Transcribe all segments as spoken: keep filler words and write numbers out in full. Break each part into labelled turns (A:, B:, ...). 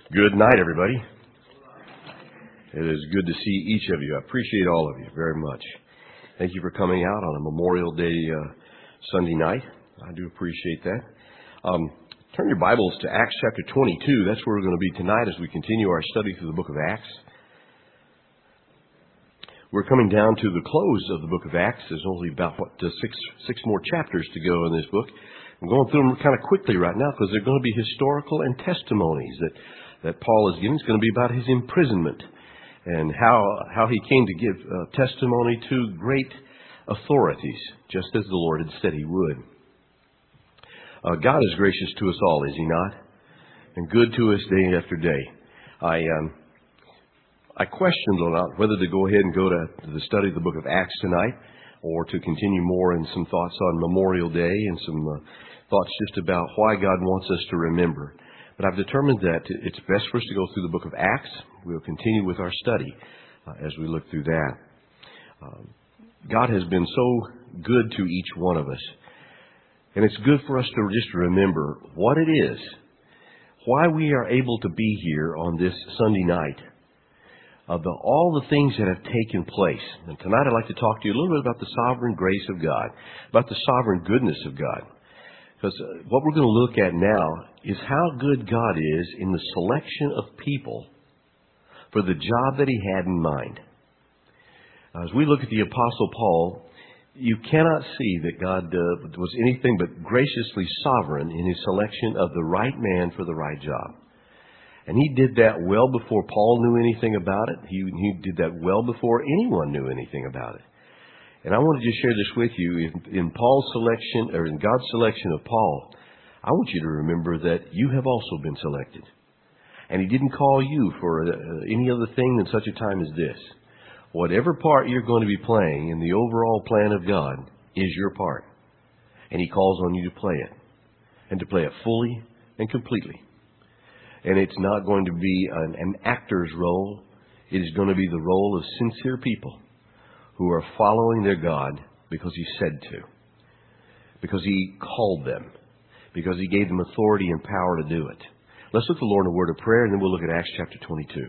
A: Good night, everybody. It is good to see each of you. I appreciate all of you very much. Thank you for coming out on a Memorial Day uh, Sunday night. I do appreciate that. Um, turn your Bibles to Acts chapter twenty-two. That's where we're going to be tonight as we continue our study through the book of Acts. We're coming down to the close of the book of Acts. There's only about, what, six, six more chapters to go in this book. I'm going through them kind of quickly right now because they're going to be historical and testimonies that that Paul is giving. It's going to be about his imprisonment and how how he came to give uh, testimony to great authorities, just as the Lord had said he would. Uh, God is gracious to us all, is he not? And good to us day after day. I um, I questioned a lot whether to go ahead and go to, to the study of the book of Acts tonight or to continue more in some thoughts on Memorial Day and some uh, thoughts just about why God wants us to remember. But I've determined that it's best for us to go through the book of Acts. We'll continue with our study uh, as we look through that. Um, God has been so good to each one of us. And it's good for us to just remember what it is, why we are able to be here on this Sunday night, of the, all the things that have taken place. And tonight I'd like to talk to you a little bit about the sovereign grace of God, about the sovereign goodness of God. Because what we're going to look at now is how good God is in the selection of people for the job that he had in mind. As we look at the Apostle Paul, you cannot see that God uh, was anything but graciously sovereign in his selection of the right man for the right job. And he did that well before Paul knew anything about it. He, he did that well before anyone knew anything about it. And I want to just share this with you. In, in Paul's selection, or in God's selection of Paul, I want you to remember that you have also been selected. And he didn't call you for uh, any other thing than such a time as this. Whatever part you're going to be playing in the overall plan of God is your part. And he calls on you to play it. And to play it fully and completely. And it's not going to be an, an actor's role. It is going to be the role of sincere people who are following their God because he said to, because he called them, because he gave them authority and power to do it. Let's look at the Lord in a word of prayer, and then we'll look at Acts chapter twenty-two.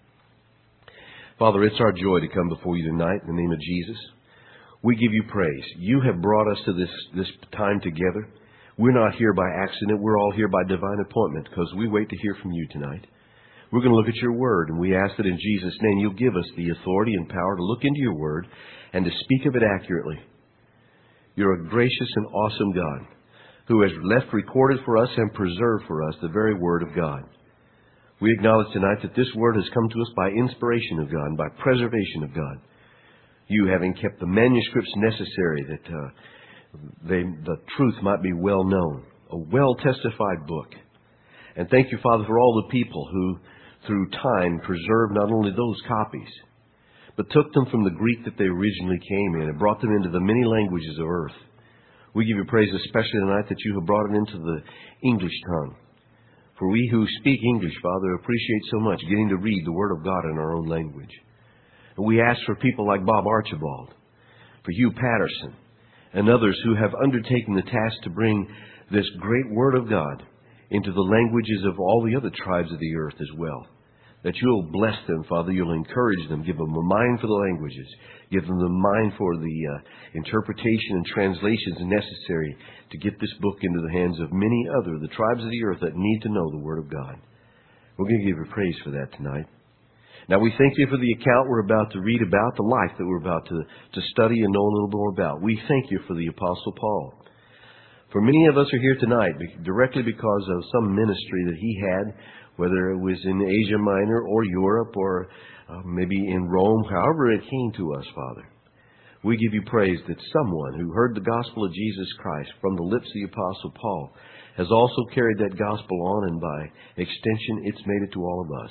A: Father, it's our joy to come before you tonight in the name of Jesus. We give you praise. You have brought us to this, this time together. We're not here by accident. We're all here by divine appointment because we wait to hear from you tonight. We're going to look at your word, and we ask that in Jesus' name you'll give us the authority and power to look into your word and to speak of it accurately. You're a gracious and awesome God who has left recorded for us and preserved for us the very word of God. We acknowledge tonight that this word has come to us by inspiration of God and by preservation of God. You having kept the manuscripts necessary that uh, they, the truth might be well known, a well-testified book. And thank you, Father, for all the people who, through time, preserved not only those copies, but took them from the Greek that they originally came in and brought them into the many languages of earth. We give you praise especially tonight that you have brought it into the English tongue. For we who speak English, Father, appreciate so much getting to read the Word of God in our own language. And we ask for people like Bob Archibald, for Hugh Patterson, and others who have undertaken the task to bring this great Word of God into the languages of all the other tribes of the earth as well. That you'll bless them, Father. You'll encourage them. Give them a mind for the languages. Give them the mind for the uh, interpretation and translations necessary to get this book into the hands of many other, the tribes of the earth that need to know the Word of God. We're going to give you praise for that tonight. Now, we thank you for the account we're about to read about, the life that we're about to, to study and know a little more about. We thank you for the Apostle Paul. For many of us are here tonight directly because of some ministry that he had, whether it was in Asia Minor or Europe or uh, maybe in Rome, however it came to us, Father. We give you praise that someone who heard the gospel of Jesus Christ from the lips of the Apostle Paul has also carried that gospel on, and by extension, it's made it to all of us.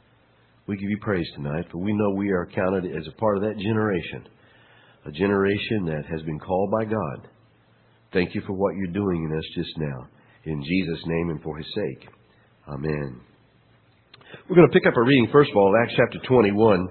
A: We give you praise tonight, for we know we are counted as a part of that generation, a generation that has been called by God. Thank you for what you're doing in us just now. In Jesus' name and for his sake. Amen. We're going to pick up our reading, first of all, Acts chapter twenty-one.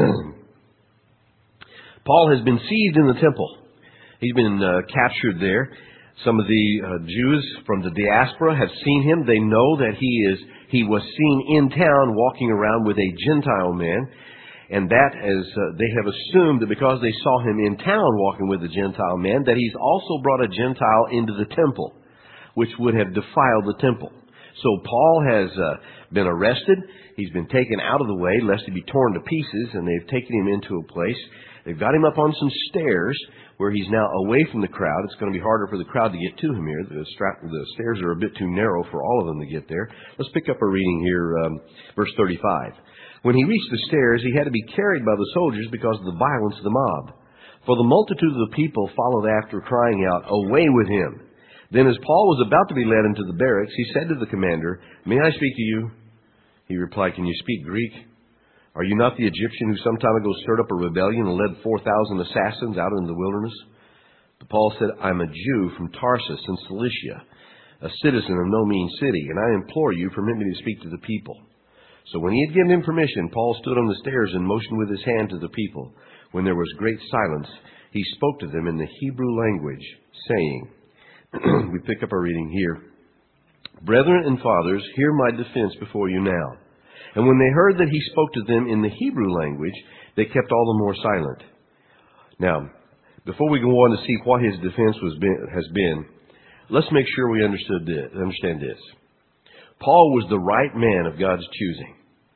A: Paul has been seized in the temple. He's been uh, captured there. Some of the uh, Jews from the diaspora have seen him. They know that he is he was seen in town walking around with a Gentile man. And that is, uh, they have assumed that because they saw him in town walking with a Gentile man, that he's also brought a Gentile into the temple, which would have defiled the temple. So Paul has uh, been arrested. He's been taken out of the way lest he be torn to pieces, and they've taken him into a place. They've got him up on some stairs where he's now away from the crowd. It's going to be harder for the crowd to get to him here. The, stra- the stairs are a bit too narrow for all of them to get there. Let's pick up a reading here, um, verse thirty-five. When he reached the stairs, he had to be carried by the soldiers because of the violence of the mob. For the multitude of the people followed after, crying out, "Away with him!" Then as Paul was about to be led into the barracks, he said to the commander, "May I speak to you?" He replied, "Can you speak Greek? Are you not the Egyptian who some time ago stirred up a rebellion and led four thousand assassins out into the wilderness?" But Paul said, "I'm a Jew from Tarsus in Cilicia, a citizen of no mean city, and I implore you, permit me to speak to the people." So when he had given him permission, Paul stood on the stairs and motioned with his hand to the people. When there was great silence, he spoke to them in the Hebrew language, saying, we pick up our reading here. "Brethren and fathers, hear my defense before you now." And when they heard that he spoke to them in the Hebrew language, they kept all the more silent. Now, before we go on to see what his defense was been, has been, let's make sure we understood this, understand this. Paul was the right man of God's choosing.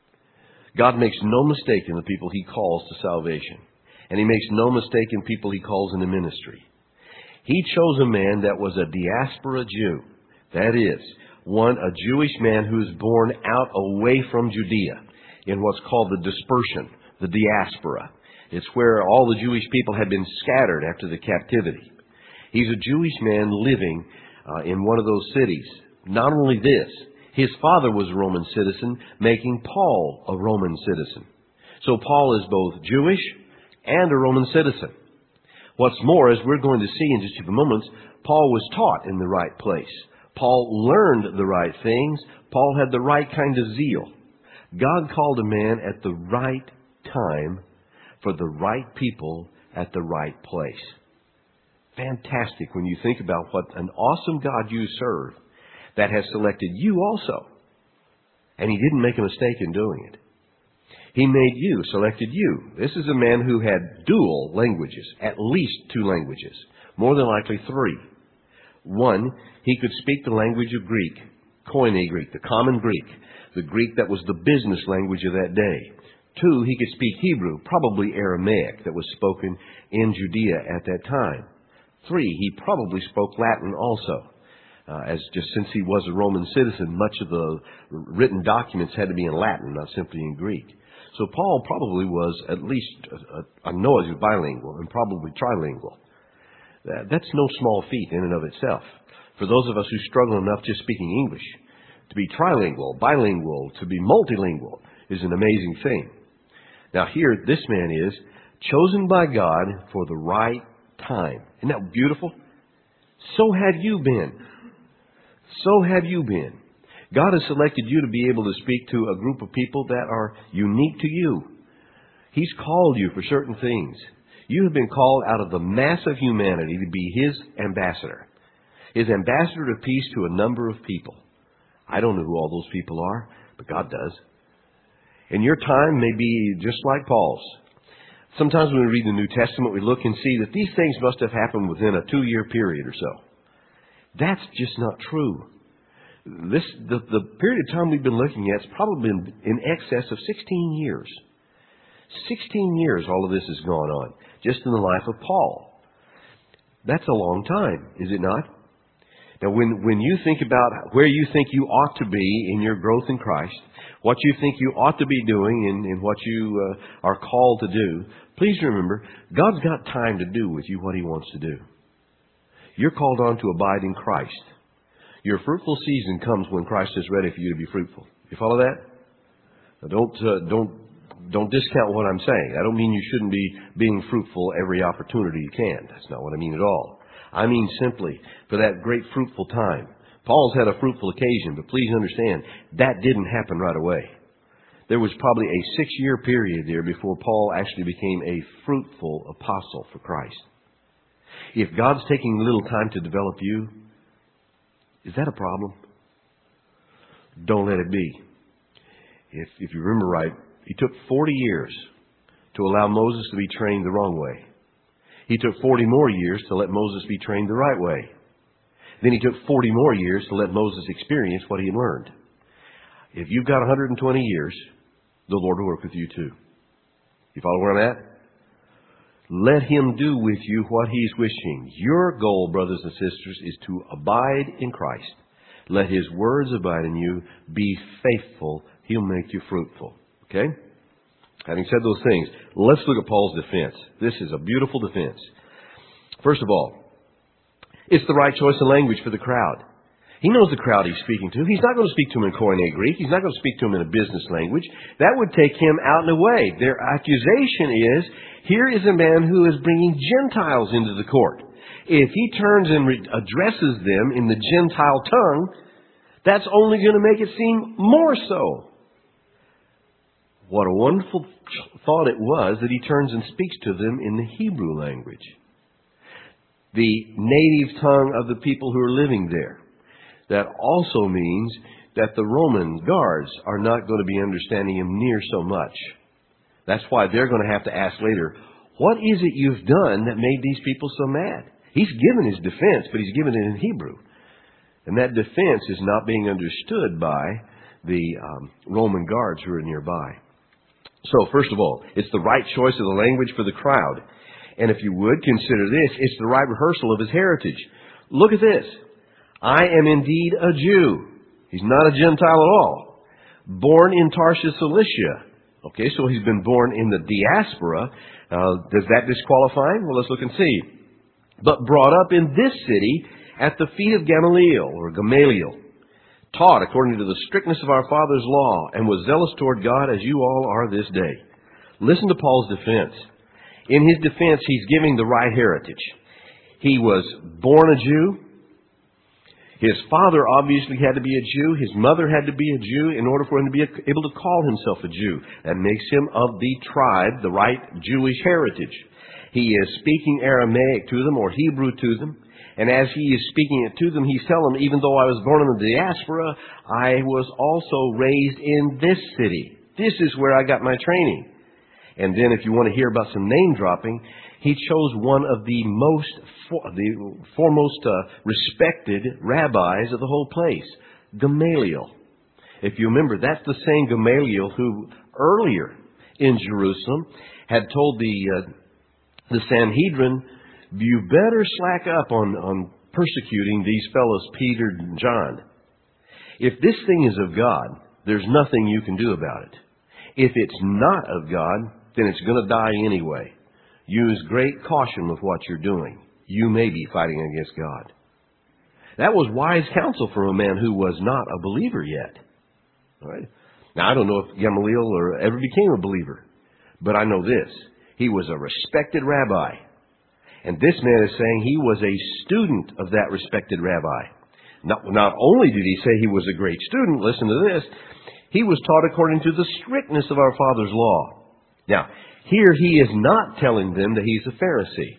A: God makes no mistake in the people he calls to salvation. And he makes no mistake in people he calls into ministry. He chose a man that was a diaspora Jew. That is, one, a Jewish man who is born out away from Judea in what's called the dispersion, the diaspora. It's where all the Jewish people had been scattered after the captivity. He's a Jewish man living uh, in one of those cities. Not only this, his father was a Roman citizen, making Paul a Roman citizen. So Paul is both Jewish and a Roman citizen. What's more, as we're going to see in just a few moments, Paul was taught in the right place. Paul learned the right things. Paul had the right kind of zeal. God called a man at the right time for the right people at the right place. Fantastic when you think about what an awesome God you serve that has selected you also. And he didn't make a mistake in doing it. He made you, selected you. This is a man who had dual languages, at least two languages, more than likely three. One, he could speak the language of Greek, Koine Greek, the common Greek, the Greek that was the business language of that day. Two, he could speak Hebrew, probably Aramaic, that was spoken in Judea at that time. Three, he probably spoke Latin also. Uh, as just since he was a Roman citizen, much of the written documents had to be in Latin, not simply in Greek. So Paul probably was at least, uh, I know he was bilingual and probably trilingual. That, that's no small feat in and of itself. For those of us who struggle enough just speaking English, to be trilingual, bilingual, to be multilingual is an amazing thing. Now here, this man is chosen by God for the right time. Isn't that beautiful? So have you been. So have you been. God has selected you to be able to speak to a group of people that are unique to you. He's called you for certain things. You have been called out of the mass of humanity to be His ambassador. His ambassador of peace to a number of people. I don't know who all those people are, but God does. And your time may be just like Paul's. Sometimes when we read the New Testament, we look and see that these things must have happened within a two-year period or so. That's just not true. This the, the period of time we've been looking at has probably been in excess of sixteen years. sixteen years all of this has gone on, just in the life of Paul. That's a long time, is it not? Now, when, when you think about where you think you ought to be in your growth in Christ, what you think you ought to be doing in, in what you uh, are called to do, please remember, God's got time to do with you what He wants to do. You're called on to abide in Christ. Your fruitful season comes when Christ is ready for you to be fruitful. You follow that? Now don't uh, don't don't discount what I'm saying. I don't mean you shouldn't be being fruitful every opportunity you can. That's not what I mean at all. I mean simply for that great fruitful time. Paul's had a fruitful occasion, but please understand, that didn't happen right away. There was probably a six-year period there before Paul actually became a fruitful apostle for Christ. If God's taking a little time to develop you, is that a problem? Don't let it be. If, if you remember right, he took forty years to allow Moses to be trained the wrong way. He took forty more years to let Moses be trained the right way. Then he took forty more years to let Moses experience what he had learned. If you've got one hundred twenty years, the Lord will work with you too. You follow where I'm at? Let Him do with you what He's wishing. Your goal, brothers and sisters, is to abide in Christ. Let His words abide in you. Be faithful. He'll make you fruitful. Okay? Having said those things, let's look at Paul's defense. This is a beautiful defense. First of all, it's the right choice of language for the crowd. He knows the crowd he's speaking to. He's not going to speak to them in Koine Greek. He's not going to speak to them in a business language. That would take him out and away. Their accusation is, here is a man who is bringing Gentiles into the court. If he turns and re- addresses them in the Gentile tongue, that's only going to make it seem more so. What a wonderful thought it was that he turns and speaks to them in the Hebrew language, the native tongue of the people who are living there. That also means that the Roman guards are not going to be understanding him near so much. That's why they're going to have to ask later, what is it you've done that made these people so mad? He's given his defense, but he's given it in Hebrew. And that defense is not being understood by the um, Roman guards who are nearby. So, first of all, it's the right choice of the language for the crowd. And if you would, consider this, it's the right rehearsal of his heritage. Look at this. I am indeed a Jew. He's not a Gentile at all. Born in Tarshish, Cilicia. Okay, so he's been born in the diaspora. Uh, does that disqualify him? Well, let's look and see. But brought up in this city at the feet of Gamaliel, or Gamaliel, taught according to the strictness of our father's law, and was zealous toward God as you all are this day. Listen to Paul's defense. In his defense, he's giving the right heritage. He was born a Jew. His father obviously had to be a Jew. His mother had to be a Jew in order for him to be able to call himself a Jew. That makes him of the tribe, the right Jewish heritage. He is speaking Aramaic to them or Hebrew to them. And as he is speaking it to them, he's telling them, even though I was born in the diaspora, I was also raised in this city. This is where I got my training. And then if you want to hear about some name dropping, he chose one of the most, the foremost uh, respected rabbis of the whole place, Gamaliel. If you remember, that's the same Gamaliel who earlier in Jerusalem had told the uh, the Sanhedrin, you better slack up on, on persecuting these fellows, Peter and John. If this thing is of God, there's nothing you can do about it. If it's not of God, then it's going to die anyway. Use great caution with what you're doing. You may be fighting against God. That was wise counsel from a man who was not a believer yet. All right? Now, I don't know if Gamaliel or ever became a believer, but I know this. He was a respected rabbi. And this man is saying he was a student of that respected rabbi. Not, not only did he say he was a great student, listen to this, he was taught according to the strictness of our father's law. Now, here he is not telling them that he's a Pharisee.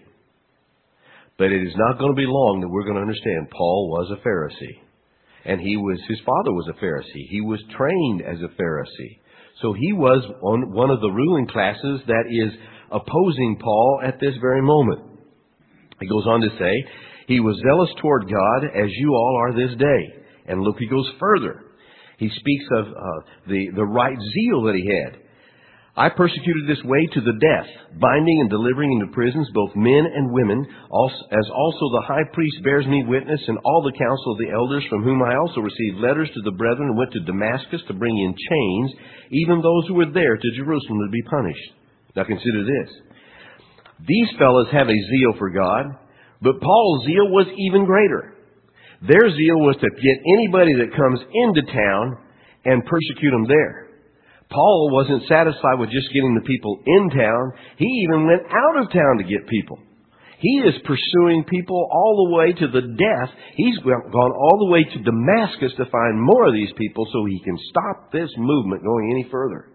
A: But it is not going to be long that we're going to understand Paul was a Pharisee. And he was, his father was a Pharisee. He was trained as a Pharisee. So he was on one of the ruling classes that is opposing Paul at this very moment. He goes on to say, he was zealous toward God as you all are this day. And look, he goes further. He speaks of uh, the, the right zeal that he had. I persecuted this way to the death, binding and delivering into prisons both men and women, as also the high priest bears me witness, and all the council of the elders, from whom I also received letters to the brethren, and went to Damascus to bring in chains, even those who were there to Jerusalem to be punished. Now consider this. These fellows have a zeal for God, but Paul's zeal was even greater. Their zeal was to get anybody that comes into town and persecute them there. Paul wasn't satisfied with just getting the people in town. He even went out of town to get people. He is pursuing people all the way to the death. He's gone all the way to Damascus to find more of these people so he can stop this movement going any further.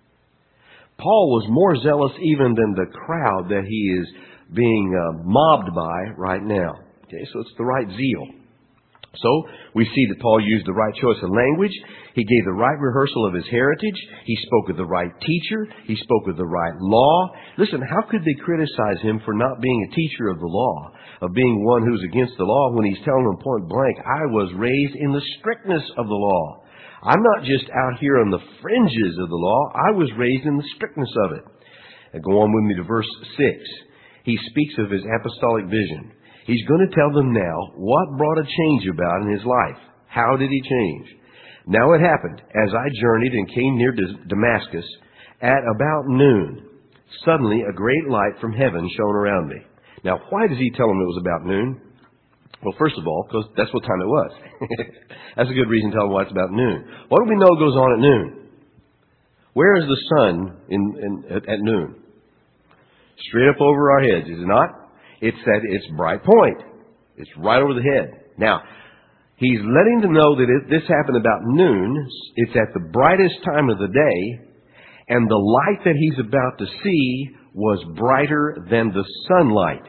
A: Paul was more zealous even than the crowd that he is being uh, mobbed by right now. Okay, so it's the right zeal. So, we see that Paul used the right choice of language. He gave the right rehearsal of his heritage. He spoke with the right teacher. He spoke with the right law. Listen, how could they criticize him for not being a teacher of the law, of being one who's against the law, when he's telling them point blank, I was raised in the strictness of the law. I'm not just out here on the fringes of the law. I was raised in the strictness of it. And go on with me to verse six. He speaks of his apostolic vision. He's going to tell them now what brought a change about in his life. How did he change? Now it happened, as I journeyed and came near Damascus, at about noon, suddenly a great light from heaven shone around me. Now, why does he tell them it was about noon? Well, first of all, because that's what time it was. That's a good reason to tell them why it's about noon. What do we know goes on at noon? Where is the sun in, in, at, at noon? Straight up over our heads, is it not? It's at its bright point. It's right over the head. Now, he's letting them know that it, this happened about noon. It's at the brightest time of the day, and the light that he's about to see was brighter than the sunlight.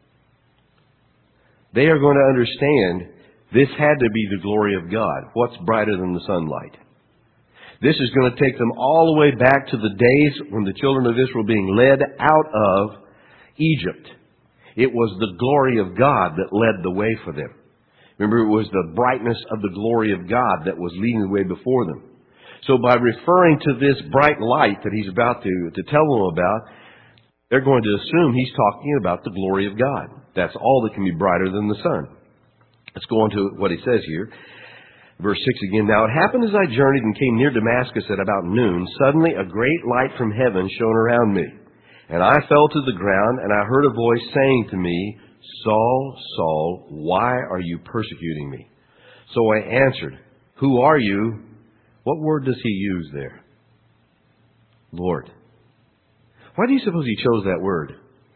A: They are going to understand this had to be the glory of God. What's brighter than the sunlight? This is going to take them all the way back to the days when the children of Israel were being led out of Egypt. It was the glory of God that led the way for them. Remember, it was the brightness of the glory of God that was leading the way before them. So by referring to this bright light that he's about to, to tell them about, they're going to assume he's talking about the glory of God. That's all that can be brighter than the sun. Let's go on to what he says here. Verse six again. Now it happened as I journeyed and came near Damascus at about noon, suddenly a great light from heaven shone around me. And I fell to the ground, and I heard a voice saying to me, Saul, Saul, why are you persecuting me? So I answered, Who are you? What word does he use there? Lord. Why do you suppose he chose that word?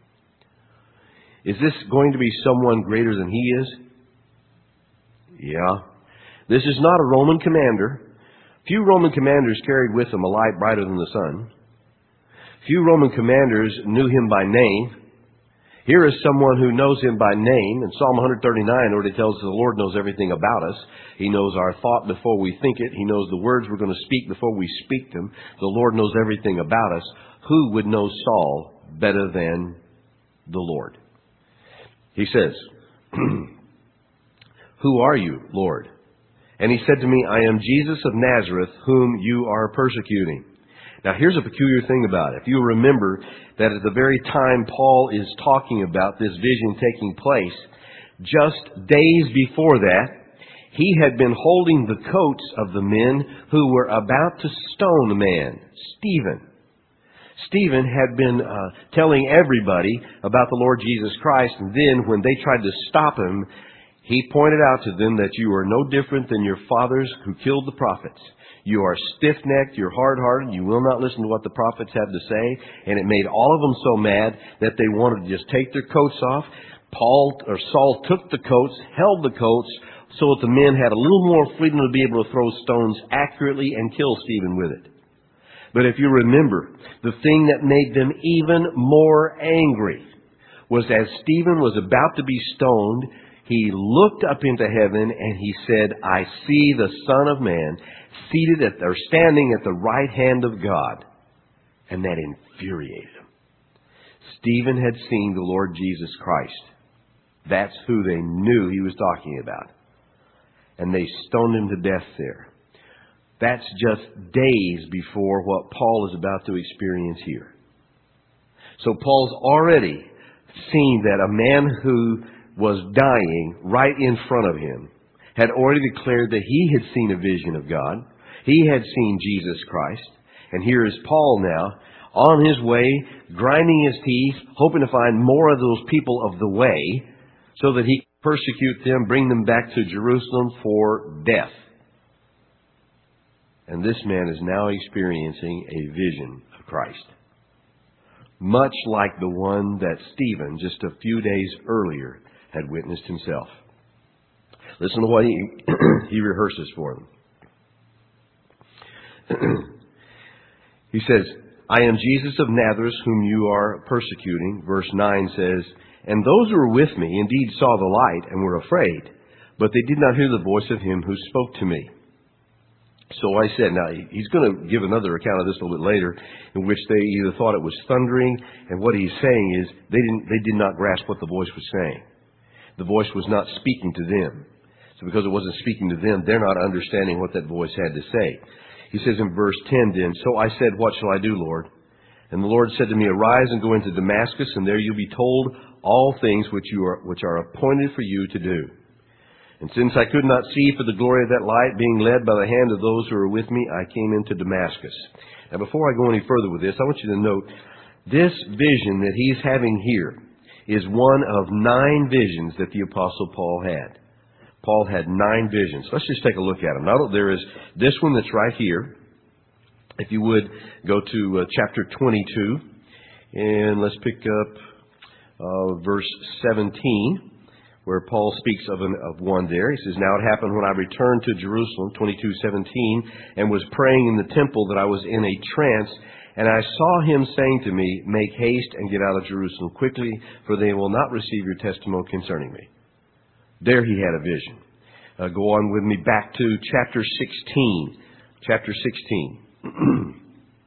A: Is this going to be someone greater than he is? Yeah. This is not a Roman commander. Few Roman commanders carried with them a light brighter than the sun. Few Roman commanders knew him by name. Here is someone who knows him by name. In Psalm one thirty-nine, where it tells us the Lord knows everything about us. He knows our thought before we think it. He knows the words we're going to speak before we speak them. The Lord knows everything about us. Who would know Saul better than the Lord? He says, Who are you, Lord? And he said to me, I am Jesus of Nazareth, whom you are persecuting. Now, here's a peculiar thing about it. If you remember that at the very time Paul is talking about this vision taking place, just days before that, he had been holding the coats of the men who were about to stone a man, Stephen. Stephen had been uh, telling everybody about the Lord Jesus Christ, and then when they tried to stop him, he pointed out to them that you are no different than your fathers who killed the prophets. You are stiff-necked, you're hard-hearted, you will not listen to what the prophets have to say. And it made all of them so mad that they wanted to just take their coats off. Paul or Saul took the coats, held the coats, so that the men had a little more freedom to be able to throw stones accurately and kill Stephen with it. But if you remember, the thing that made them even more angry was as Stephen was about to be stoned, he looked up into heaven and he said, I see the Son of Man seated at, or standing at the right hand of God. And that infuriated him. Stephen had seen the Lord Jesus Christ. That's who they knew he was talking about. And they stoned him to death there. That's just days before what Paul is about to experience here. So Paul's already seen that a man who was dying right in front of him had already declared that he had seen a vision of God. He had seen Jesus Christ. And here is Paul now on his way, grinding his teeth, hoping to find more of those people of the way so that he could persecute them, bring them back to Jerusalem for death. And this man is now experiencing a vision of Christ, much like the one that Stephen, just a few days earlier, had witnessed himself. Listen to what he, he rehearses for them. He says, I am Jesus of Nazareth, whom you are persecuting. Verse nine says, and those who were with me indeed saw the light and were afraid. but they did not hear the voice of him who spoke to me. So I said, now he's going to give another account of this a little bit later, in which they either thought it was thundering, and what he's saying is they didn't, they did not grasp what the voice was saying. The voice was not speaking to them. So because it wasn't speaking to them, they're not understanding what that voice had to say. He says in verse ten then, so I said, what shall I do, Lord? And the Lord said to me, arise and go into Damascus, and there you'll be told all things which you are, which are appointed for you to do. And since I could not see for the glory of that light, being led by the hand of those who were with me, I came into Damascus. Now before I go any further with this, I want you to note, this vision that he's having here is one of nine visions that the Apostle Paul had. Paul had nine visions. Let's just take a look at them. Now there is this one that's right here. If you would, go to uh, chapter twenty-two, and let's pick up uh, verse seventeen. Where Paul speaks of, an, of one there. He says, now it happened when I returned to Jerusalem, twenty-two seventeen, and was praying in the temple that I was in a trance, and I saw him saying to me, make haste and get out of Jerusalem quickly, for they will not receive your testimony concerning me. There he had a vision. Uh, go on with me back to chapter sixteen. Chapter sixteen.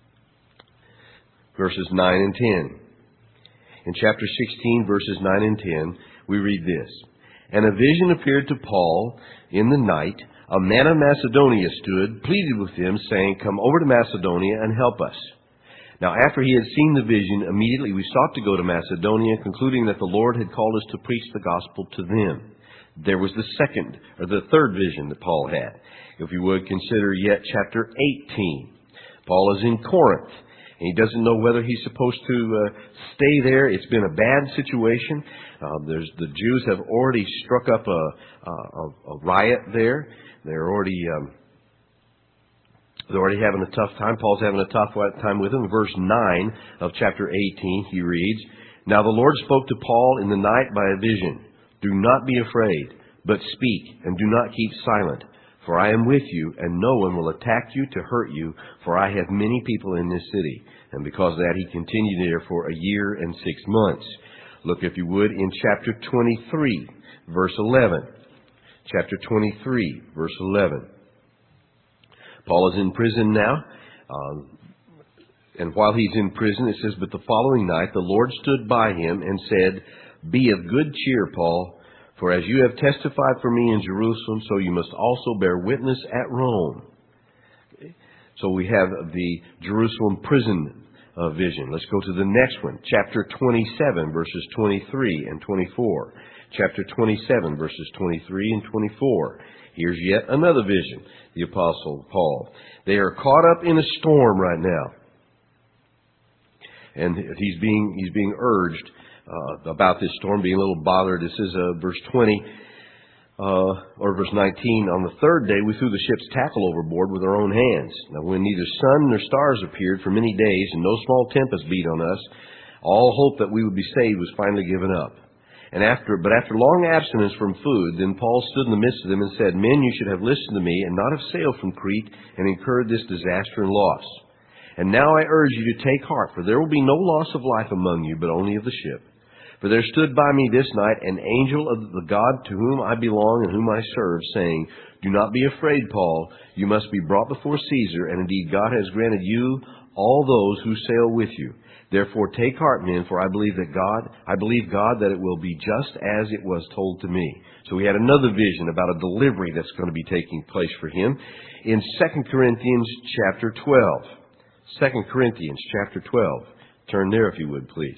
A: Verses nine and ten. In chapter sixteen, verses nine and ten, we read this. And a vision appeared to Paul in the night. A man of Macedonia stood, pleaded with him, saying, come over to Macedonia and help us. Now after he had seen the vision, immediately we sought to go to Macedonia, concluding that the Lord had called us to preach the gospel to them. There was the second, or the third vision that Paul had. If you would consider yet chapter eighteen. Paul is in Corinth. And he doesn't know whether he's supposed to uh, stay there. It's been a bad situation. Uh, there's the Jews have already struck up a, a, a riot there. They're already um, they're already having a tough time. Paul's having a tough time with them. Verse nine of chapter eighteen, he reads, now the Lord spoke to Paul in the night by a vision. Do not be afraid, but speak, and do not keep silent. For I am with you, and no one will attack you to hurt you, for I have many people in this city. And because of that, he continued there for a year and six months. Look, if you would, in chapter twenty-three, verse eleven. Chapter twenty-three, verse eleven. Paul is in prison now. Um, and while he's in prison, it says, but the following night the Lord stood by him and said, be of good cheer, Paul. For as you have testified for me in Jerusalem, so you must also bear witness at Rome. Okay. So we have the Jerusalem prison uh, vision. Let's go to the next one. Chapter twenty-seven, verses twenty-three and twenty-four. Chapter twenty-seven, verses twenty-three and twenty-four. Here's yet another vision. The Apostle Paul. They are caught up in a storm right now. And he's being, he's being urged Uh, about this storm, being a little bothered. This is uh, verse twenty, uh, or verse nineteen. On the third day we threw the ship's tackle overboard with our own hands. Now when neither sun nor stars appeared for many days, and no small tempest beat on us, all hope that we would be saved was finally given up. And after, but after long abstinence from food, then Paul stood in the midst of them and said, men, you should have listened to me, and not have sailed from Crete, and incurred this disaster and loss. And now I urge you to take heart, for there will be no loss of life among you, but only of the ship. For there stood by me this night an angel of the God to whom I belong and whom I serve, saying, do not be afraid, Paul. You must be brought before Caesar, and indeed God has granted you all those who sail with you. Therefore take heart, men, for I believe that God, I believe God that it will be just as it was told to me. So we had another vision about a delivery that's going to be taking place for him in Second Corinthians chapter twelve. Second Corinthians chapter twelve. Turn there if you would, please.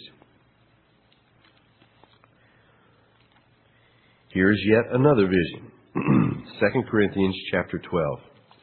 A: Here's yet another vision. Second Corinthians chapter twelve.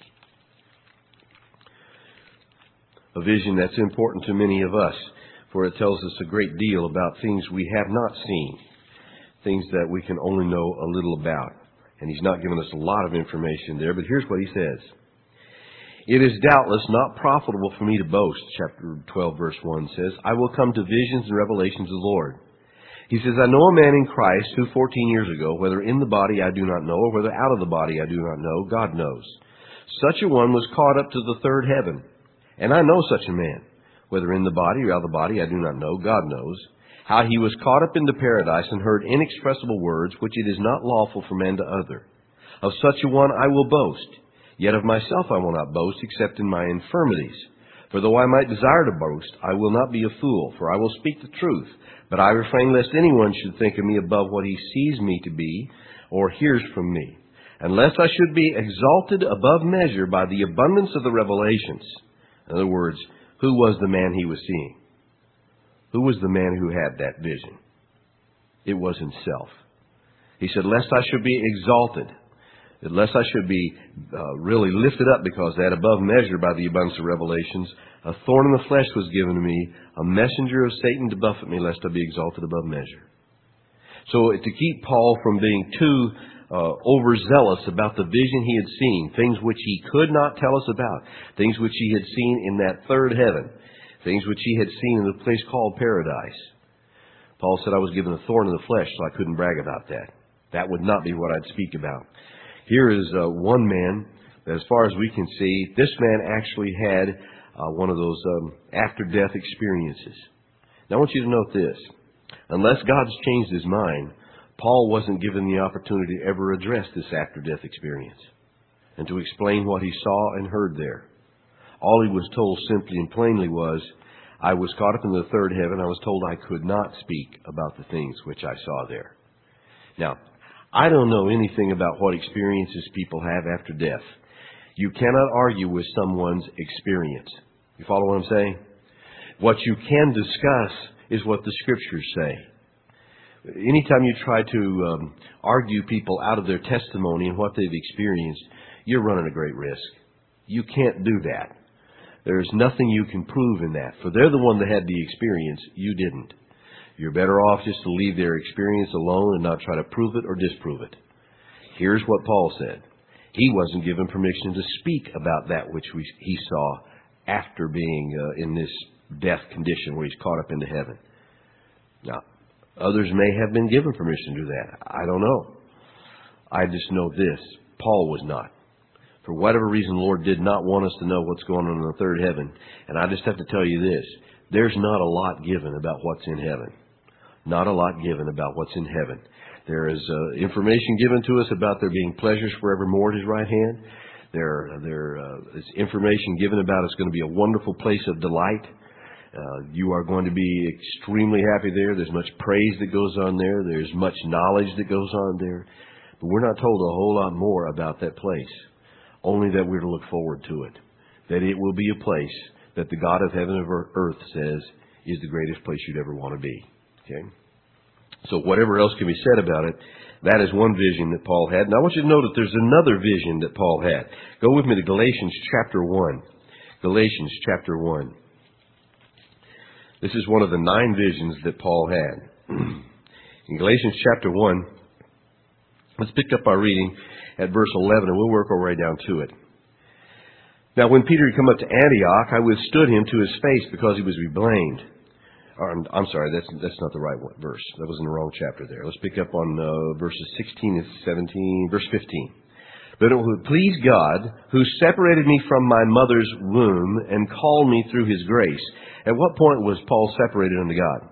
A: A vision that's important to many of us, for it tells us a great deal about things we have not seen, things that we can only know a little about. And he's not given us a lot of information there, but here's what he says. It is doubtless not profitable for me to boast, chapter twelve, verse one says. I will come to visions and revelations of the Lord. He says, I know a man in Christ who fourteen years ago, whether in the body I do not know, or whether out of the body I do not know, God knows. Such a one was caught up to the third heaven. And I know such a man, whether in the body or out of the body I do not know, God knows. How he was caught up into paradise and heard inexpressible words, which it is not lawful for man to utter. Of such a one I will boast. Yet of myself I will not boast, except in my infirmities. For though I might desire to boast, I will not be a fool, for I will speak the truth. But I refrain lest anyone should think of me above what he sees me to be, or hears from me. And lest I should be exalted above measure by the abundance of the revelations. In other words, who was the man he was seeing? Who was the man who had that vision? It was himself. He said, lest I should be exalted, lest I should be uh, really lifted up because that above measure by the abundance of revelations, a thorn in the flesh was given to me, a messenger of Satan to buffet me, lest I be exalted above measure. So to keep Paul from being too uh, overzealous about the vision he had seen, things which he could not tell us about, things which he had seen in that third heaven, things which he had seen in the place called paradise. Paul said, I was given a thorn in the flesh, so I couldn't brag about that. That would not be what I'd speak about. Here is uh, one man that, as far as we can see, this man actually had uh, one of those um, after-death experiences. Now I want you to note this. Unless God's changed his mind, Paul wasn't given the opportunity to ever address this after-death experience and to explain what he saw and heard there. All he was told simply and plainly was, I was caught up in the third heaven. I was told I could not speak about the things which I saw there. Now, I don't know anything about what experiences people have after death. You cannot argue with someone's experience. You follow what I'm saying? What you can discuss is what the Scriptures say. Anytime you try to um, argue people out of their testimony and what they've experienced, you're running a great risk. You can't do that. There's nothing you can prove in that. For they're the one that had the experience. You didn't. You're better off just to leave their experience alone and not try to prove it or disprove it. Here's what Paul said. He wasn't given permission to speak about that which we, he saw after being uh, in this death condition where he's caught up into heaven. Now, others may have been given permission to do that. I don't know. I just know this. Paul was not. For whatever reason, the Lord did not want us to know what's going on in the third heaven. And I just have to tell you this. There's not a lot given about what's in heaven. Not a lot given about what's in heaven. There is uh, information given to us about there being pleasures forevermore at his right hand. There, there uh, is information given about it's going to be a wonderful place of delight. Uh, you are going to be extremely happy there. There's much praise that goes on there. There's much knowledge that goes on there. But we're not told a whole lot more about that place. Only that we're to look forward to it. That it will be a place that the God of heaven and earth says is the greatest place you'd ever want to be. Okay? So whatever else can be said about it, that is one vision that Paul had. Now I want you to note that there's another vision that Paul had. Go with me to Galatians chapter one. Galatians chapter one. This is one of the nine visions that Paul had. In Galatians chapter one, let's pick up our reading at verse eleven, and we'll work our way down to it. Now, when Peter had come up to Antioch, I withstood him to his face because he was to be blamed. Or, I'm, I'm sorry, that's that's not the right one, verse. That was in the wrong chapter there. Let's pick up on uh, verses sixteen and seventeen, verse fifteen. But it would please God, who separated me from my mother's womb and called me through his grace. At what point was Paul separated unto God?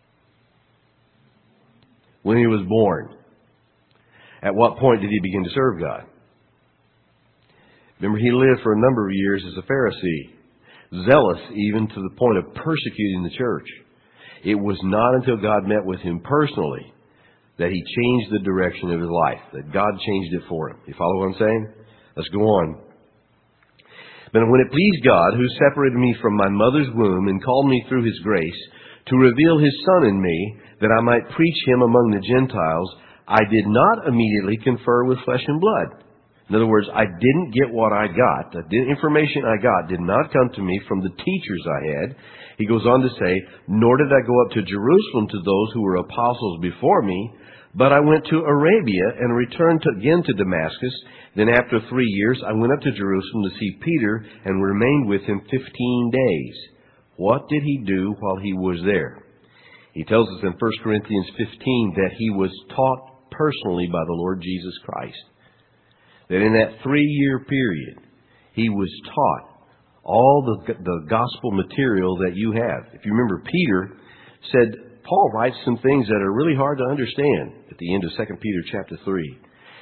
A: When he was born. At what point did he begin to serve God? Remember, he lived for a number of years as a Pharisee, zealous even to the point of persecuting the church. It was not until God met with him personally that he changed the direction of his life, that God changed it for him. You follow what I'm saying? Let's go on. But when it pleased God, who separated me from my mother's womb and called me through his grace, to reveal his Son in me, that I might preach him among the Gentiles, I did not immediately confer with flesh and blood. In other words, I didn't get what I got. The information I got did not come to me from the teachers I had. He goes on to say, nor did I go up to Jerusalem to those who were apostles before me, but I went to Arabia and returned to, again to Damascus. Then after three years, I went up to Jerusalem to see Peter and remained with him fifteen days. What did he do while he was there? He tells us in First Corinthians fifteen that he was taught personally by the Lord Jesus Christ. That in that three-year period, he was taught all the, the gospel material that you have. If you remember, Peter said, Paul writes some things that are really hard to understand at the end of Second Peter chapter three.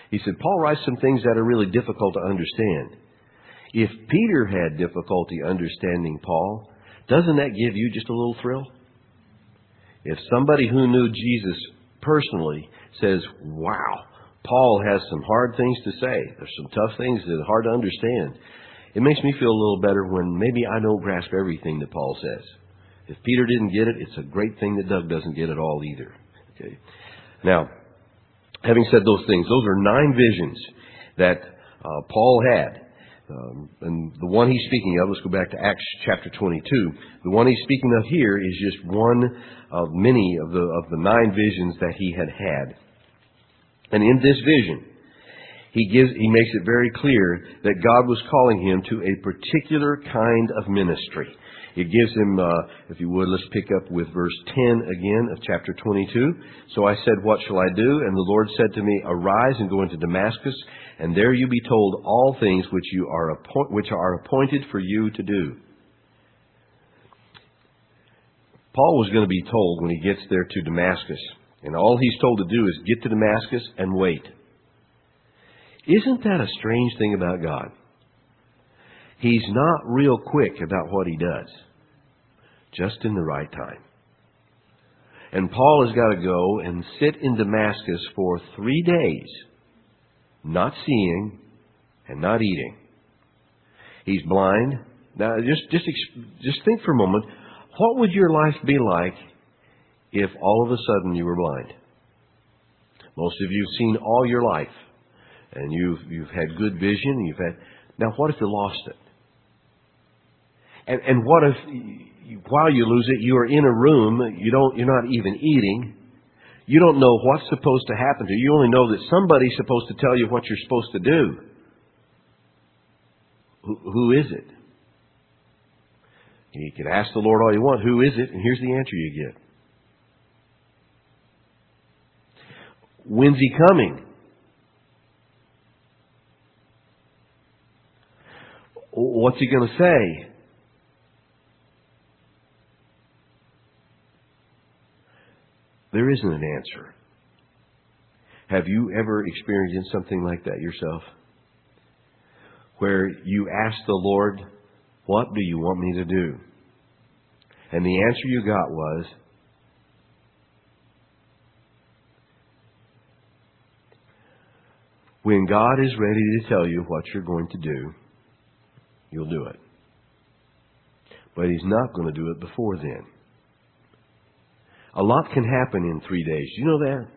A: He said, Paul writes some things that are really difficult to understand. If Peter had difficulty understanding Paul, doesn't that give you just a little thrill? If somebody who knew Jesus personally says, wow, Paul has some hard things to say. There's some tough things that are hard to understand. It makes me feel a little better when maybe I don't grasp everything that Paul says. If Peter didn't get it, it's a great thing that Doug doesn't get it all either. Okay. Now, having said those things, those are nine visions that uh, Paul had. Um, and the one he's speaking of, let's go back to Acts chapter twenty-two. The one he's speaking of here is just one of many of the of the nine visions that he had had. And in this vision, he gives he makes it very clear that God was calling him to a particular kind of ministry. It gives him, uh, if you would, let's pick up with verse ten again of chapter twenty-two. So I said, what shall I do? And the Lord said to me, arise and go into Damascus, and there you be told all things which you are appoint, which are appointed for you to do. Paul was going to be told when he gets there to Damascus, and all he's told to do is get to Damascus and wait. Isn't that a strange thing about God? He's not real quick about what he does, just in the right time. And Paul has got to go and sit in Damascus for three days, not seeing and not eating. He's blind. Now, just just just think for a moment. What would your life be like if all of a sudden you were blind? Most of you have seen all your life, and you've you've had good vision. You've had. Now, what if you lost it? And and what if while you lose it, you are in a room, you don't, you're not even eating. You don't know what's supposed to happen to you. You only know that somebody's supposed to tell you what you're supposed to do. Who, who is it? You can ask the Lord all you want. Who is it? And here's the answer you get. When's he coming? What's he going to say? There isn't an answer. Have you ever experienced something like that yourself? Where you ask the Lord, what do you want me to do? And the answer you got was, when God is ready to tell you what you're going to do, you'll do it. But He's not going to do it before then. A lot can happen in three days. Do you know that?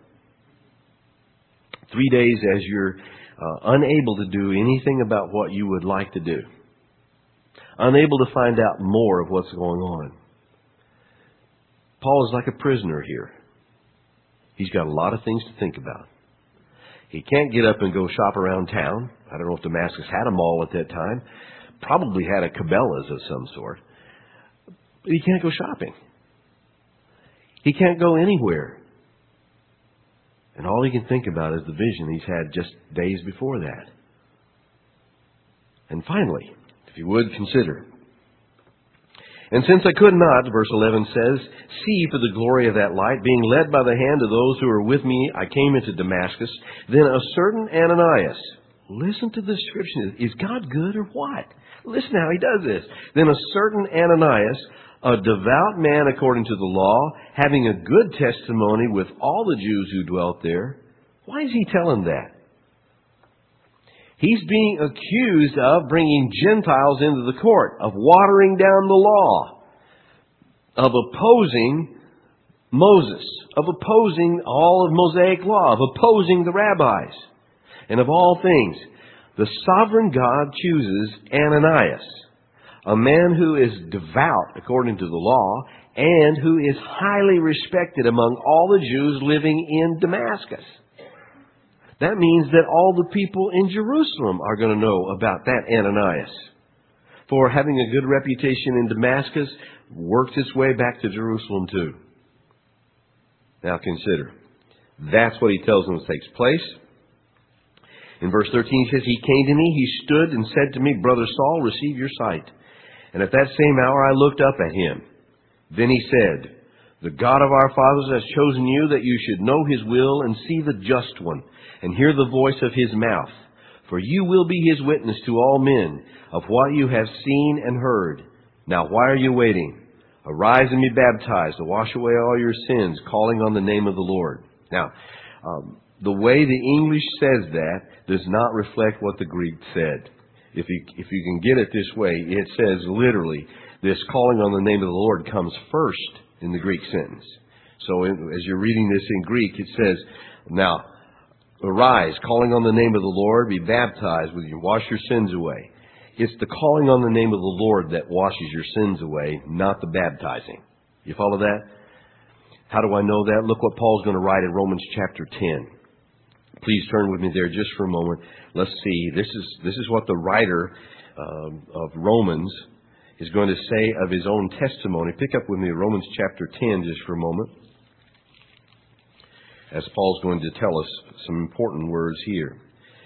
A: Three days as you're uh, unable to do anything about what you would like to do. Unable to find out more of what's going on. Paul is like a prisoner here. He's got a lot of things to think about. He can't get up and go shop around town. I don't know if Damascus had a mall at that time. Probably had a Cabela's of some sort. But he can't go shopping. He can't go anywhere. And all he can think about is the vision he's had just days before that. And finally, if you would consider. And since I could not, verse eleven says, see for the glory of that light, being led by the hand of those who were with me, I came into Damascus. Then a certain Ananias, listen to the description. Is God good or what? Listen how he does this. Then a certain Ananias, a devout man according to the law, having a good testimony with all the Jews who dwelt there. Why is he telling that? He's being accused of bringing Gentiles into the court, of watering down the law, of opposing Moses, of opposing all of Mosaic law, of opposing the rabbis. And of all things, the sovereign God chooses Ananias, a man who is devout according to the law and who is highly respected among all the Jews living in Damascus. That means that all the people in Jerusalem are going to know about that Ananias. For having a good reputation in Damascus, worked its way back to Jerusalem too. Now consider. That's what he tells them takes place. In verse thirteen he says, he came to me, he stood and said to me, Brother Saul, receive your sight. And at that same hour I looked up at him. Then he said, The God of our fathers has chosen you that you should know His will and see the just one and hear the voice of His mouth. For you will be His witness to all men of what you have seen and heard. Now why are you waiting? Arise and be baptized to wash away all your sins, calling on the name of the Lord. Now, um, the way the English says that does not reflect what the Greek said. If you, if you can get it this way, it says literally, this calling on the name of the Lord comes first in the Greek sentence. So in, as you're reading this in Greek, it says, now, arise, calling on the name of the Lord, be baptized with you, wash your sins away. It's the calling on the name of the Lord that washes your sins away, not the baptizing. You follow that? How do I know that? Look what Paul's going to write in Romans chapter ten. Please turn with me there just for a moment. Let's see. This is this is what the writer um, of Romans is going to say of his own testimony. Pick up with me Romans chapter ten just for a moment, as Paul's going to tell us some important words here.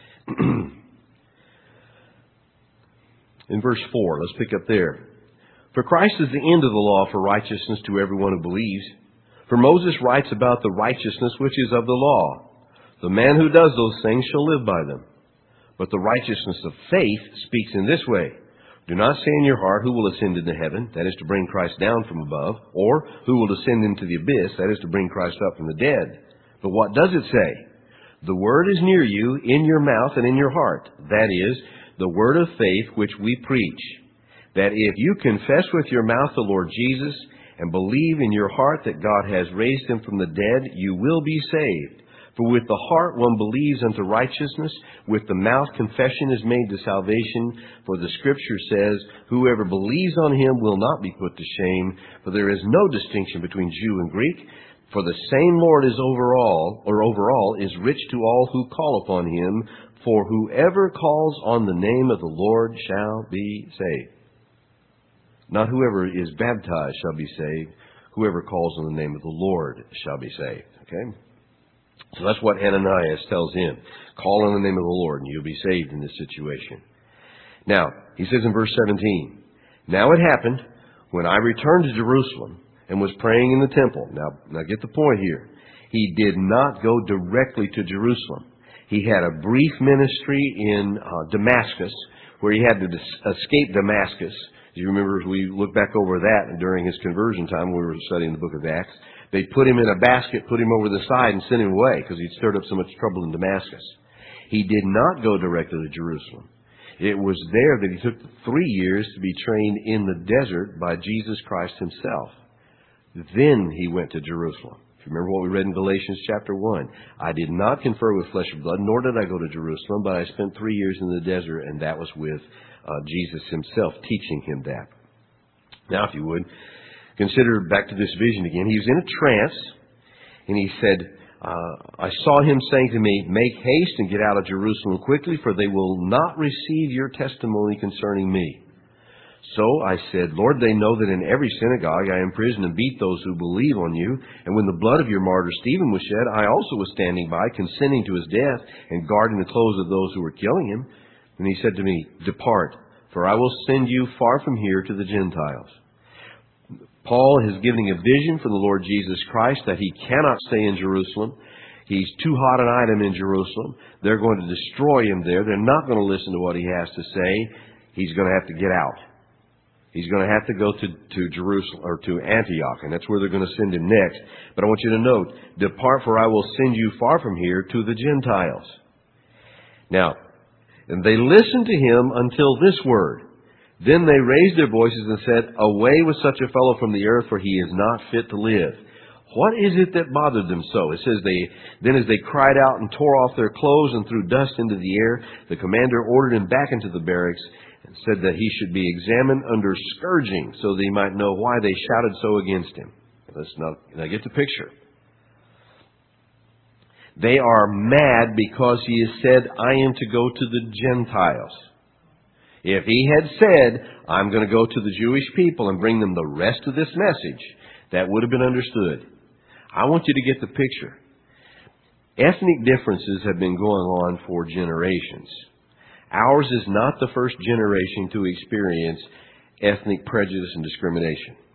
A: In verse four, let's pick up there. For Christ is the end of the law for righteousness to everyone who believes. For Moses writes about the righteousness which is of the law. The man who does those things shall live by them. But the righteousness of faith speaks in this way. Do not say in your heart, who will ascend into heaven, that is to bring Christ down from above, or who will descend into the abyss, that is to bring Christ up from the dead. But what does it say? The word is near you, in your mouth and in your heart. That is, the word of faith which we preach. That if you confess with your mouth the Lord Jesus, and believe in your heart that God has raised Him from the dead, you will be saved. For with the heart one believes unto righteousness, with the mouth confession is made to salvation. For the Scripture says, whoever believes on Him will not be put to shame. For there is no distinction between Jew and Greek. For the same Lord is over all, or over all, is rich to all who call upon Him. For whoever calls on the name of the Lord shall be saved. Not whoever is baptized shall be saved. Whoever calls on the name of the Lord shall be saved. Okay? So that's what Ananias tells him. Call on the name of the Lord and you'll be saved in this situation. Now, he says in verse seventeen, now it happened when I returned to Jerusalem and was praying in the temple. Now, now get the point here. He did not go directly to Jerusalem. He had a brief ministry in uh, Damascus where he had to dis- escape Damascus. As you remember, as we look back over that during his conversion time when we were studying the book of Acts, they put him in a basket, put him over the side, and sent him away because he'd stirred up so much trouble in Damascus. He did not go directly to Jerusalem. It was there that he took three years to be trained in the desert by Jesus Christ Himself. Then he went to Jerusalem. If you remember what we read in Galatians chapter one, I did not confer with flesh and blood, nor did I go to Jerusalem, but I spent three years in the desert, and that was with uh, Jesus Himself teaching him that. Now, if you would, consider back to this vision again. He was in a trance, and he said, uh, I saw Him saying to me, make haste and get out of Jerusalem quickly, for they will not receive your testimony concerning me. So I said, Lord, they know that in every synagogue I imprison and beat those who believe on you. And when the blood of your martyr Stephen was shed, I also was standing by, consenting to his death and guarding the clothes of those who were killing him. And he said to me, depart, for I will send you far from here to the Gentiles. Paul is giving a vision from the Lord Jesus Christ that he cannot stay in Jerusalem. He's too hot an item in Jerusalem. They're going to destroy him there. They're not going to listen to what he has to say. He's going to have to get out. He's going to have to go to, to Jerusalem or to Antioch, and that's where they're going to send him next. But I want you to note, depart, for I will send you far from here to the Gentiles. Now, and they listened to him until this word. Then they raised their voices and said, away with such a fellow from the earth, for he is not fit to live. What is it that bothered them so? It says, they then as they cried out and tore off their clothes and threw dust into the air, the commander ordered him back into the barracks and said that he should be examined under scourging so that he might know why they shouted so against him. Let's not, now get the picture. They are mad because he has said, I am to go to the Gentiles. If he had said, I'm going to go to the Jewish people and bring them the rest of this message, that would have been understood. I want you to get the picture. Ethnic differences have been going on for generations. Ours is not the first generation to experience ethnic prejudice and discrimination.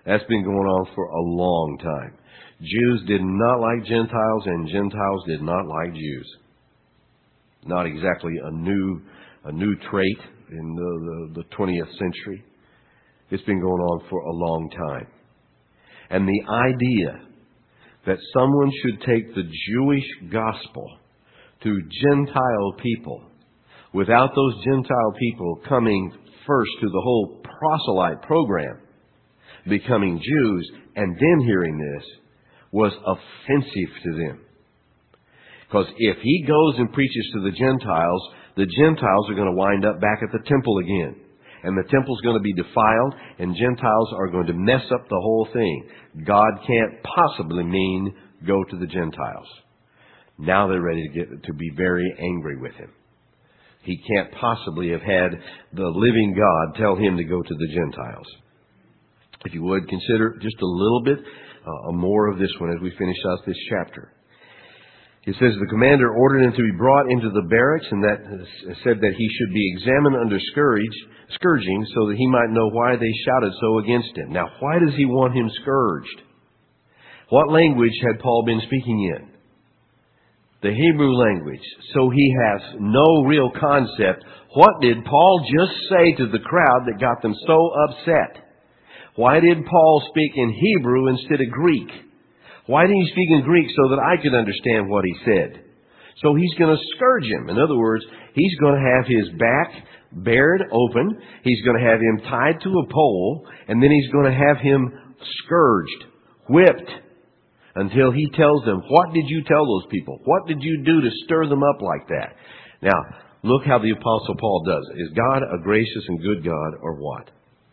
A: That's been going on for a long time. Jews did not like Gentiles, and Gentiles did not like Jews. Not exactly a new a new trait in the, the, the twentieth century. It's been going on for a long time. And the idea that someone should take the Jewish gospel to Gentile people without those Gentile people coming first to the whole proselyte program, becoming Jews, and then hearing this, was offensive to them. Because if he goes and preaches to the Gentiles, the Gentiles are going to wind up back at the temple again. And the temple's going to be defiled, and Gentiles are going to mess up the whole thing. God can't possibly mean go to the Gentiles. Now they're ready to get to be very angry with him. He can't possibly have had the living God tell him to go to the Gentiles. If you would, consider just a little bit uh, more of this one as we finish out this chapter. It says the commander ordered him to be brought into the barracks, and that said that he should be examined under scourge, scourging so that he might know why they shouted so against him. Now, why does he want him scourged? What language had Paul been speaking in? The Hebrew language. So he has no real concept. What did Paul just say to the crowd that got them so upset? Why did Paul speak in Hebrew instead of Greek? Why didn't he speak in Greek so that I could understand what he said? So he's going to scourge him. In other words, he's going to have his back bared open. He's going to have him tied to a pole. And then he's going to have him scourged, whipped, until he tells them, what did you tell those people? What did you do to stir them up like that? Now, look how the Apostle Paul does it. Is God a gracious and good God, or what?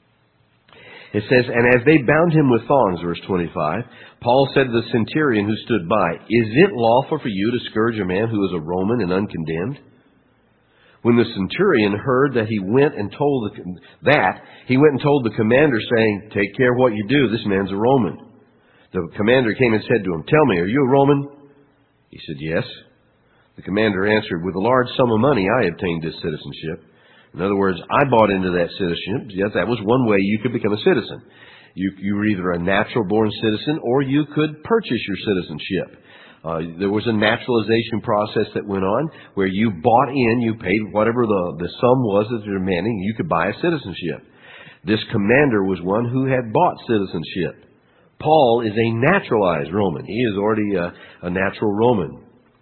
A: It says, and as they bound him with thongs, verse twenty-five, Paul said to the centurion who stood by, is it lawful for you to scourge a man who is a Roman and uncondemned? When the centurion heard that he went and told the, that, he went and told the commander, saying, take care what you do, this man's a Roman. The commander came and said to him, tell me, are you a Roman? He said, yes. The commander answered, with a large sum of money I obtained this citizenship. In other words, I bought into that citizenship. Yes, that was one way you could become a citizen. You, you were either a natural-born citizen or you could purchase your citizenship. Uh, there was a naturalization process that went on where you bought in, you paid whatever the, the sum was that they're demanding, you could buy a citizenship. This commander was one who had bought citizenship. Paul is a naturalized Roman. He is already a, a natural Roman.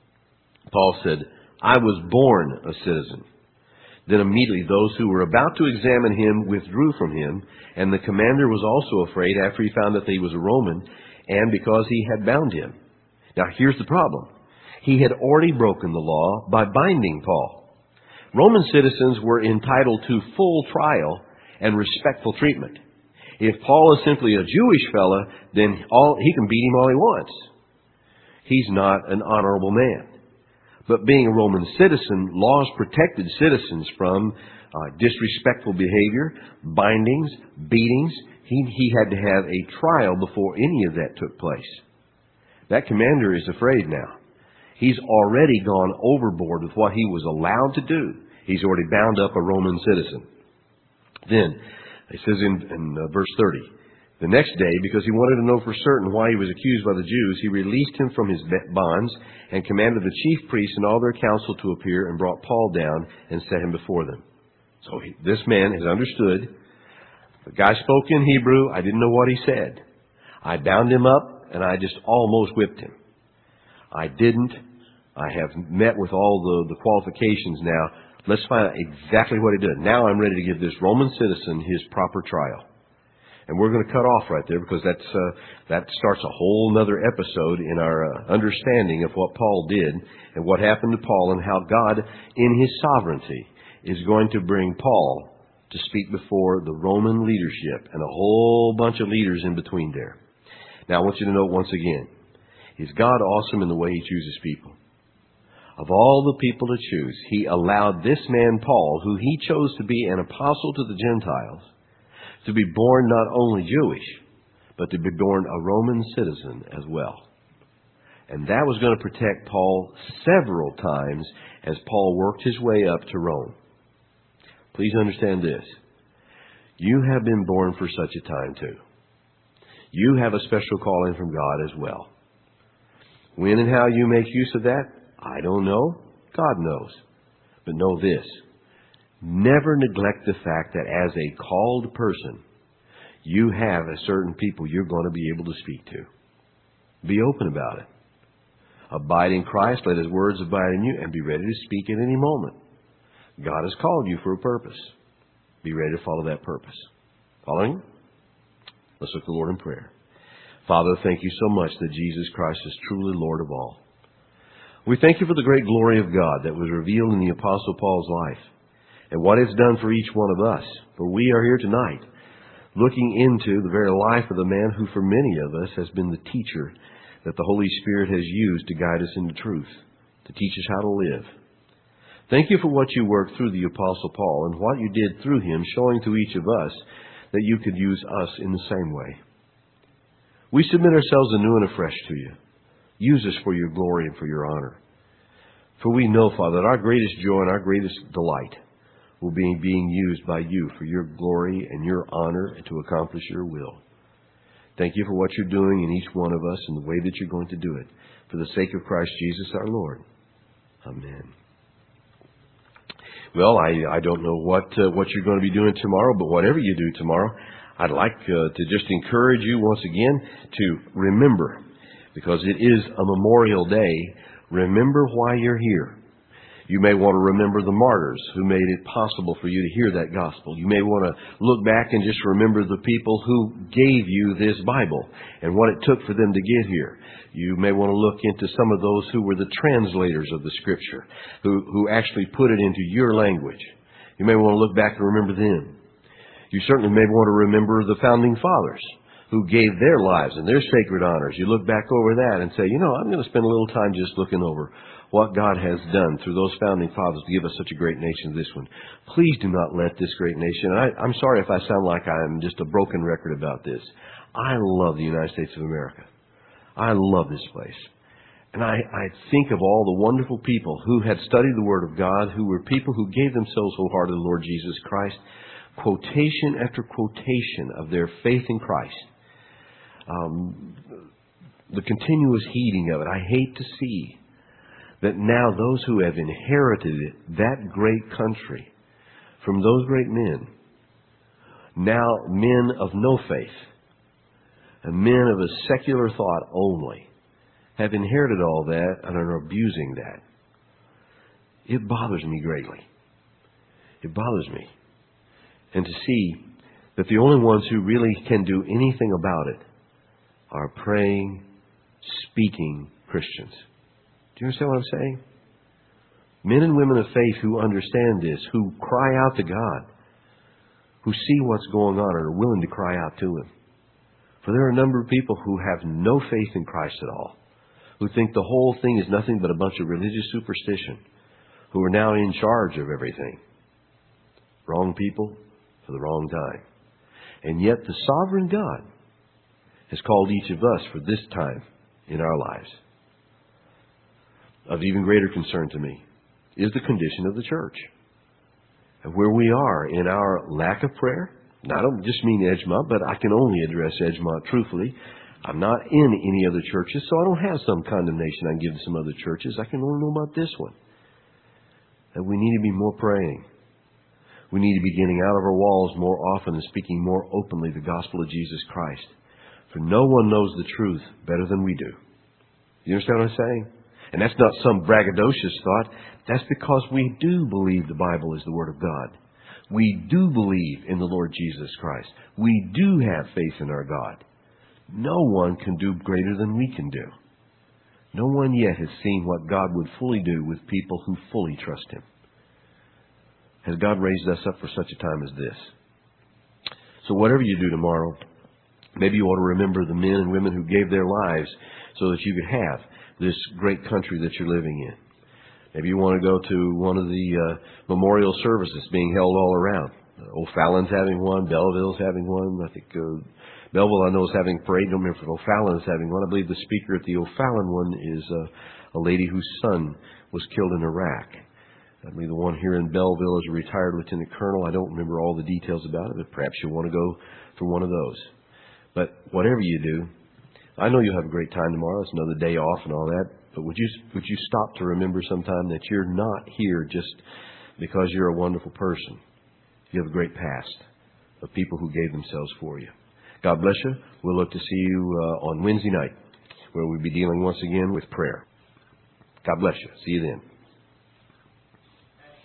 A: Paul said, I was born a citizen. Then immediately those who were about to examine him withdrew from him, and the commander was also afraid after he found that he was a Roman, and because he had bound him. Now here's the problem. He had already broken the law by binding Paul. Roman citizens were entitled to full trial and respectful treatment. If Paul is simply a Jewish fella, then all, he can beat him all he wants. He's not an honorable man. But being a Roman citizen, laws protected citizens from uh, disrespectful behavior, bindings, beatings. He, he had to have a trial before any of that took place. That commander is afraid now. He's already gone overboard with what he was allowed to do. He's already bound up a Roman citizen. Then, it says in, in uh, verse thirty, the next day, because he wanted to know for certain why he was accused by the Jews, he released him from his bonds and commanded the chief priests and all their council to appear and brought Paul down and set him before them. So he, this man has understood. The guy spoke in Hebrew. I didn't know what he said. I bound him up and I just almost whipped him. I didn't. I have met with all the, the qualifications now. Let's find out exactly what he did. Now I'm ready to give this Roman citizen his proper trial. And we're going to cut off right there because that's uh, that starts a whole other episode in our uh, understanding of what Paul did and what happened to Paul and how God, in His sovereignty, is going to bring Paul to speak before the Roman leadership and a whole bunch of leaders in between there. Now I want you to note once again, is God awesome in the way He chooses people? Of all the people to choose, He allowed this man Paul, who He chose to be an apostle to the Gentiles, to be born not only Jewish, but to be born a Roman citizen as well. And that was going to protect Paul several times as Paul worked his way up to Rome. Please understand this. You have been born for such a time too. You have a special calling from God as well. When and how you make use of that, I don't know. God knows. But know this. Never neglect the fact that as a called person, you have a certain people you're going to be able to speak to. Be open about it. Abide in Christ, let His words abide in you, and be ready to speak at any moment. God has called you for a purpose. Be ready to follow that purpose. Following? Let's look to the Lord in prayer. Father, thank you so much that Jesus Christ is truly Lord of all. We thank you for the great glory of God that was revealed in the Apostle Paul's life and what it's done for each one of us. For we are here tonight looking into the very life of the man who for many of us has been the teacher that the Holy Spirit has used to guide us into truth, to teach us how to live. Thank you for what you worked through the Apostle Paul and what you did through him, showing to each of us that you could use us in the same way. We submit ourselves anew and afresh to you. Use us for your glory and for your honor. For we know, Father, that our greatest joy and our greatest delight will be being used by you for your glory and your honor and to accomplish your will. Thank you for what you're doing in each one of us and the way that you're going to do it. For the sake of Christ Jesus our Lord. Amen. Well, I, I don't know what uh, what you're going to be doing tomorrow, but whatever you do tomorrow, I'd like uh, to just encourage you once again to remember, because it is a Memorial Day, remember why you're here. You may want to remember the martyrs who made it possible for you to hear that gospel. You may want to look back and just remember the people who gave you this Bible and what it took for them to get here. You may want to look into some of those who were the translators of the Scripture, who, who actually put it into your language. You may want to look back and remember them. You certainly may want to remember the Founding Fathers who gave their lives and their sacred honors. You look back over that and say, you know, I'm going to spend a little time just looking over what God has done through those founding fathers to give us such a great nation as this one. Please do not let this great nation, and I, I'm sorry if I sound like I'm just a broken record about this. I love the United States of America. I love this place. And I, I think of all the wonderful people who had studied the Word of God, who were people who gave themselves wholeheartedly to the Lord Jesus Christ, quotation after quotation of their faith in Christ. Um, the continuous heeding of it. I hate to see that now those who have inherited it, that great country, from those great men, now men of no faith, and men of a secular thought only, have inherited all that and are abusing that. It bothers me greatly. It bothers me. And to see that the only ones who really can do anything about it are praying, speaking Christians. Do you understand what I'm saying? Men and women of faith who understand this, who cry out to God, who see what's going on and are willing to cry out to Him. For there are a number of people who have no faith in Christ at all, who think the whole thing is nothing but a bunch of religious superstition, who are now in charge of everything. Wrong people for the wrong time. And yet the sovereign God has called each of us for this time in our lives. Of even greater concern to me is the condition of the church. And where we are in our lack of prayer. Now, I don't just mean Edgemont, but I can only address Edgemont truthfully. I'm not in any other churches, so I don't have some condemnation I can give to some other churches. I can only know about this one. That we need to be more praying. We need to be getting out of our walls more often and speaking more openly the gospel of Jesus Christ. For no one knows the truth better than we do. You understand what I'm saying? And that's not some braggadocious thought. That's because we do believe the Bible is the Word of God. We do believe in the Lord Jesus Christ. We do have faith in our God. No one can do greater than we can do. No one yet has seen what God would fully do with people who fully trust Him. Has God raised us up for such a time as this? So whatever you do tomorrow, maybe you ought to remember the men and women who gave their lives so that you could have this great country that you're living in. Maybe you want to go to one of the uh, memorial services being held all around. Uh, O'Fallon's having one. Belleville's having one. I think uh, Belleville, I know, is having a parade. I don't remember if O'Fallon's having one. I believe the speaker at the O'Fallon one is uh, a lady whose son was killed in Iraq. I believe the one here in Belleville is a retired lieutenant colonel. I don't remember all the details about it, but perhaps you want to go for one of those. But whatever you do, I know you'll have a great time tomorrow. It's another day off and all that. But would you would you stop to remember sometime that you're not here just because you're a wonderful person. You have a great past of people who gave themselves for you. God bless you. We'll look to see you uh, on Wednesday night, where we'll be dealing once again with prayer. God bless you. See you then.